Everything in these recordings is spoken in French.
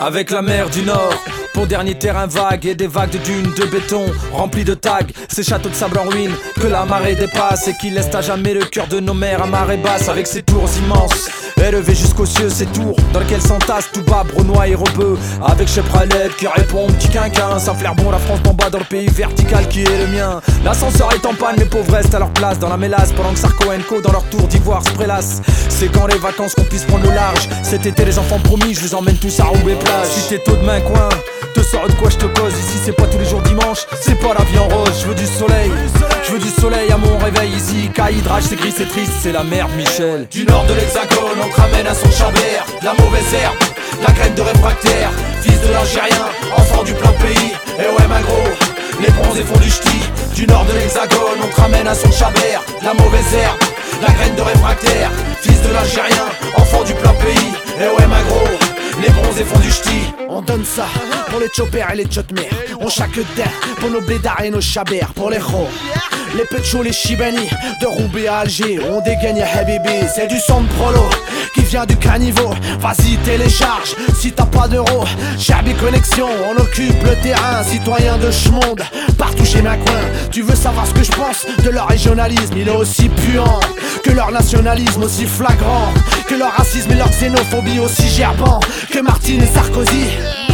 Avec la mer du Nord pour dernier terrain vague et des vagues de dunes de béton remplies de tags, ces châteaux de sable en ruine que la marée dépasse et qui laissent à jamais le cœur de nos mers à marée basse. Avec ces tours immenses élevées jusqu'aux cieux, ces tours dans lesquelles s'entassent tout bas Brunois et Rebeu, avec chez Pralette qui répond petit quinquin, ça flaire bon la France d'en bas dans le pays vertical qui est le mien. L'ascenseur est en panne, les pauvres restent à leur place dans la mélasse pendant que Sarko & Co dans leur tour d'ivoire se prélassent. C'est quand les vacances qu'on puisse prendre le large. Cet été les enfants promis, je vous emmène tous à Roubaix plage. Si t'es tôt demain coin, te sors de quoi je te cause. Ici c'est pas tous les jours dimanche, c'est pas la vie en rose. Je veux du soleil, je veux du soleil à mon réveil ici. Cahidrage c'est gris, c'est triste, c'est la merde Michel. Du nord de l'hexagone, on te ramène à son chambert. La mauvaise herbe, la graine de réfractaire. Fils de l'Algérien, enfant du plein pays. Et ouais ma gros, les bronzés font du ch'ti. Du nord de l'hexagone, on te ramène à son chabert. La mauvaise herbe, la graine de réfractaire. Fils de l'Algérien, enfant du plein pays. Et ouais ma gros, les bronzés font du ch'ti. On donne ça pour les choppers et les tchotmers. On chaque terre pour nos blédards et nos chabers. Pour les ros, les petchos, les chibani. De Roubaix à Alger, on dégaine ya habibi. C'est du son de prolo qui vient du caniveau. Vas-y télécharge si t'as pas d'euros. Chabi Connexion, on occupe le terrain. Citoyen de schmonde, partout chez ma coin. Tu veux savoir ce que je pense de leur régionalisme? Il est aussi puant que leur nationalisme, aussi flagrant que leur racisme et leur xénophobie, aussi gerbant que Martine et Sarkozy.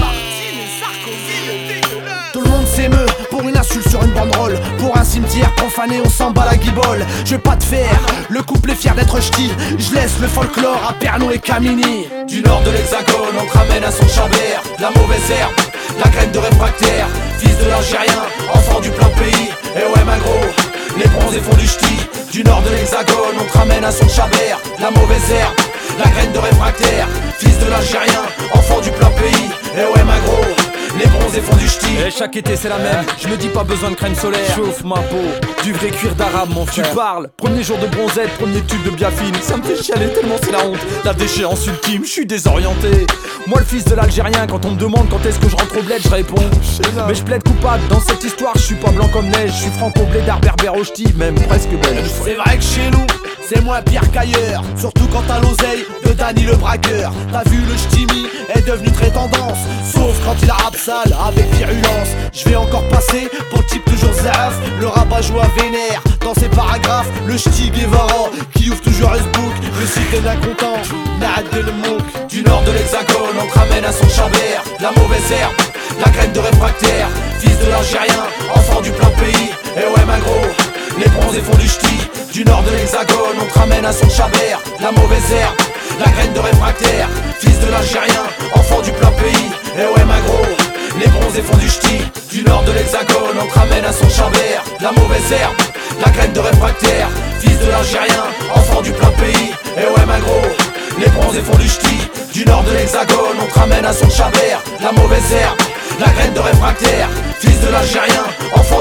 Tout le monde s'émeut pour une insulte sur une banderole. Pour un cimetière profané, on s'en bat la guibole. Je vais pas te faire le couple est fier d'être ch'ti. Je laisse le folklore à Pernod et Camini. Du nord de l'hexagone, on te ramène à son chambert. La mauvaise herbe, la graine de réfractaire. Fils de l'Algérien, enfant du plein pays. Et ouais ma gros, les bronzés font du ch'ti. Du nord de l'hexagone, on te ramène à son chabert. La mauvaise herbe, la graine de réfractaire. Fils de l'Algérien, enfant du plein pays. Et ouais ma gros, les bronzés font du ch'ti. Et chaque été c'est la même, je me dis pas besoin de crème solaire. Chauffe ma peau, du vrai cuir d'arabe mon frère. Tu parles, premier jour de bronzette, premier tube de biafine. Ça me fait chialer tellement c'est la honte. La déchéance ultime, je suis désorienté. Moi le fils de l'Algérien, quand on me demande quand est-ce que je rentre au bled, je réponds mais je plaide coupable dans cette histoire, je suis pas blanc comme neige. Je suis franco blédard berbère au ch'ti, même presque belge. C'est vrai que chez nous c'est moins pire qu'ailleurs, surtout quand t'as l'oseille de Danny le braqueur. T'as vu le ch'timi est devenu très tendance, sauf quand il rappe sale avec virulence. Je vais encore passer pour le type toujours zaf, le rabat-joie vénère dans ses paragraphes. Le ch'ti Guevara qui ouvre toujours Facebook, le site est incontent, n'arrête de le moque. Du nord de l'hexagone, on te ramène à son chambert. La mauvaise herbe, la graine de réfractaire. Fils de l'Algérien, enfant du plein pays. Et ouais ma gros, les bronzés font du ch'ti. Du nord de l'hexagone, on te ramène à son chabert. La mauvaise herbe, la graine de réfractaire. Fils de l'Algérien, enfant du plein pays. Et ouais ma gros, les bronzés font du ch'ti. Du nord de l'hexagone, on te ramène à son chabert. La mauvaise herbe, la graine de réfractaire. Fils de l'Algérien, enfant du plein pays. Et ouais ma gros, les bronzés font du ch'ti. Du nord de l'hexagone, on te ramène à son chabert. La mauvaise herbe, la graine de réfractaire. Fils de l'Algérien, enfant